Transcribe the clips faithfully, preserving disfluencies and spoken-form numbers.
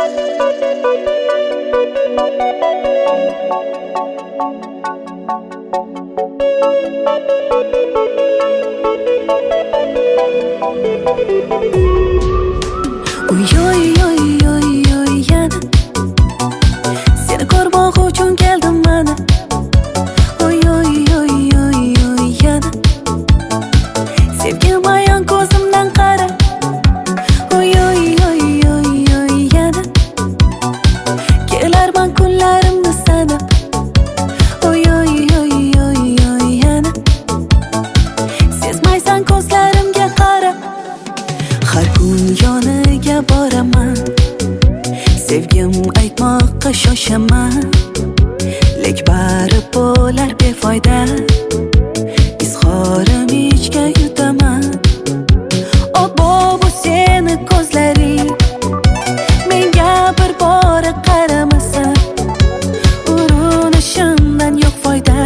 Oy oy oy oy oy yana seni ko'rmoq uchun keldim mana. Oy oy oy oy oy yana sevgim ayon ko'zimdan qara. Oy oy oy oy oy yana kelarman kunlarimni sanab. Oy oy oy oy oy yana sezmaysan ko'zlarimga qara. Har kun yoniga boraman, sevgim aytmoqqa shoshaman, lek bari bo'lar befoyda. Izhorim ichga yutaman. Obbo bu seni ko'zlaring, menga bir bora qaramasa, urinishimdan yo'q foyda.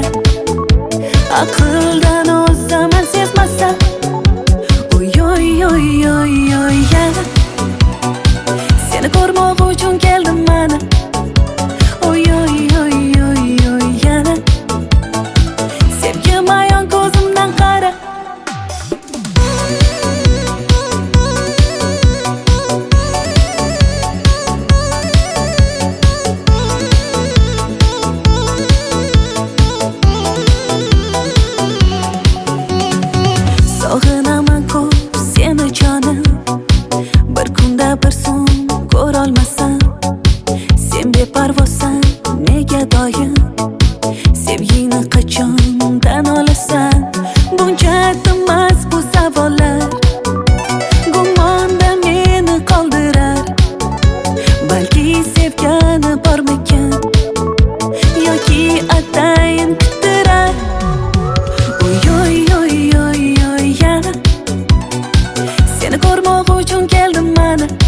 Aqldan o'zaman sezmasa. Oy oy oy oy oy yana seni ko'rmoq uchun keldim mana. Oy oy oy oy oy yana sevgim ayon ko'zimdan qara. Sog'inaman ko'p seni jonim, bir kunda bir so'm ko'rolmasam. Sen beparvosan nega doim, sevgingni qachondan olasan? Buncha tinmas bu savollar, gumonda meni qoldirar. Balki sevgani bormikan, yoki atayin kuttirar. Oy oy oy oy oy yana seni ko'rmoq uchun keldim mana.